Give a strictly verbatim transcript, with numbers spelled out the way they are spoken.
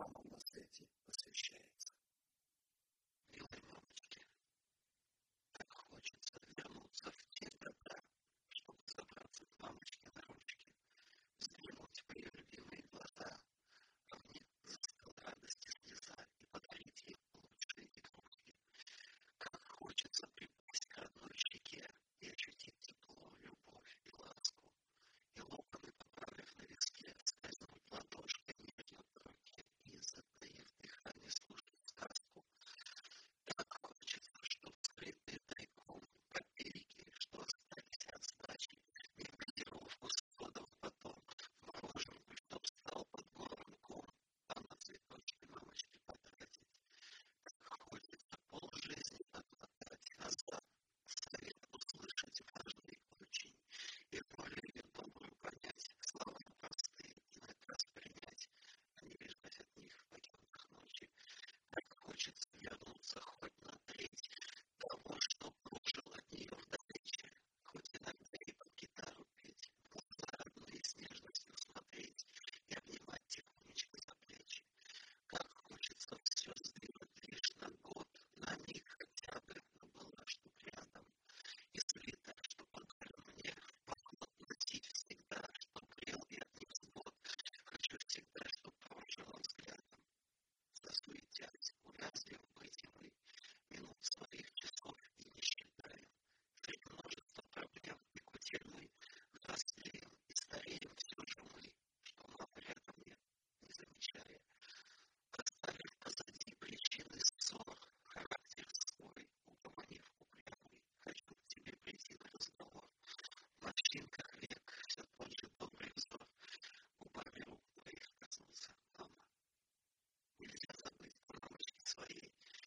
мама на свете посвящается. Милой мамочке, так хочется вернуться в те года, чтобы забраться к мамочке на ручки, взглянуть в ее любимые глаза, а мне застыла радость и слеза, и подарить ей лучшие игрушки. Как хочется припасть к родной щеке и ощутить тепло, любовь и ласку, и локоны, поправив на виске, скользнуть ладошкой нежно по руке и, затаив дыхание, слушать сказку. Так хочется, чтоб скрытые тайком копейки, что остались от сдачи, не в газировку с содом потом, в мороженку, чтоб стал под горлом ком, а на цветочки мамочки потратить. Так хочется полжизни отмотать назад, совет услышать важный очень, и волю ее добрую понять, слова простые иногда принять, а не бежать от них в потемках ночи. Так хочется вернуться хоть на треть того, что прожил от нее вдалече, хоть иногда и под гитару петь, в глаза родные с нежностью смотреть и обнимать тихонечко за плечи. Как хочется все сдвинуть лишь на год, на миг хотя бы, но была чтоб рядом, и свитер, что подарен мне в поход носить всегда, чтоб грел я невзгод, хочу всегда, чтоб провожала взглядом. Засуетясь, увязли в быте мы, минут своих часов и не считаем. Среди множества проблем и кутерь мы взрослеем и стареем все же мы, что мама рядом нет, не замечая. Оставив позади причины ссор, характер свой, угомонив упрямый, хочу к тебе прийти на разговор. В морщинках век все тот же добрый взор, губами рук твоих коснулся, мама. Нельзя забыть о мамочке своей,